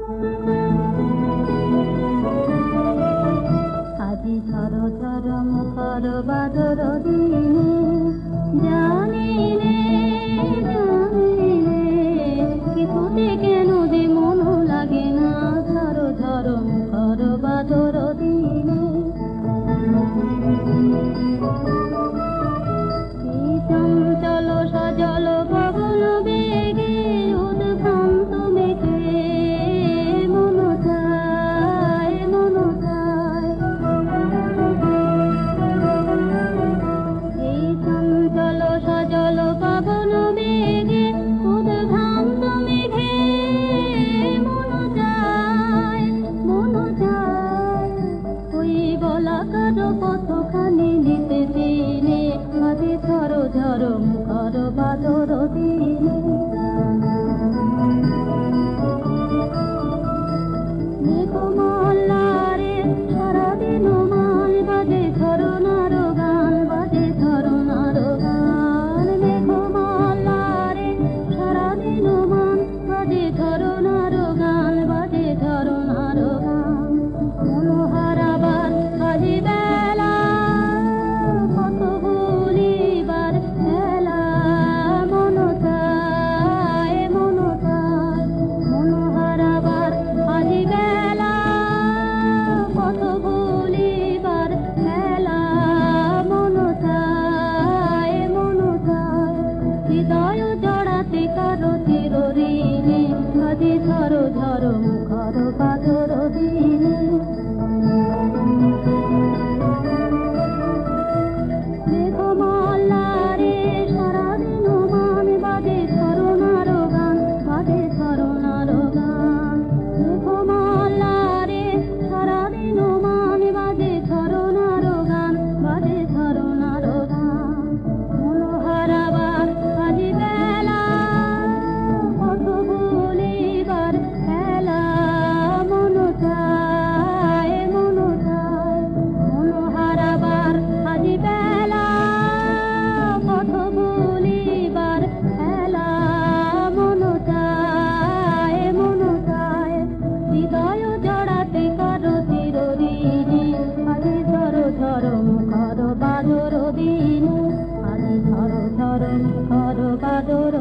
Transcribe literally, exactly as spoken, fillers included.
আজি ঝড় ঝড় মুখর বাদর দিনে জানি রে জানি রে কিছুতে কেন যে মন লাগে না ঝড় ঝড় মুখর বাদর দিনে এই চঞ্চল সজল পবন বেগে উদ্ভ্রান্ত মেঘে মন চায় মন চায় এই চঞ্চল সজল পবন বেগে উদ্ভ্রান্ত মেঘে মন চায় মন চায় ওই বলাকার পথখানি নিতে দিনে মাঝে ঝড় ঝড় মুখর বাদর দিনে মেঘমালারে সারাদিন মান বাজে ঝরনার গান বাজে ঝরনার গান মেঘমালারে সারাদিন মান বাজে ঝরনার গান বাজে ঝরনার গান মনোহারাবার বাজে বেলা কত ভুলিবার খেলা মন চায় মন চায় মনোহারাবার বাজে বেলা কত ভুলিবার খেলা মন চায় মন চায় হৃদয় জড়াতে কারো চিরঋণে বাজে ঝড় ঝড় মুখর বাদর দিনে মেঘমালারে সারাদিন মান বাজে ঝরনার গান বাজে ঝরনার গান মেঘমালারে সারাদিন মান বাজে ঝরনার গান বাজে ঝরনার গান মনোহারাবার বাজে বেলা কত ভুলিবার খেলা মন চায় মন চায় মনোহারাবার বাজে বেলা কত ভুলিবার খেলা মন চায় মন চায় হৃদয় জড়াতে কারো চিরঋণে আজি ঝড় ঝড় মুখর বাদর দিনে আজি ঝড় ঝড় মুখর বাদর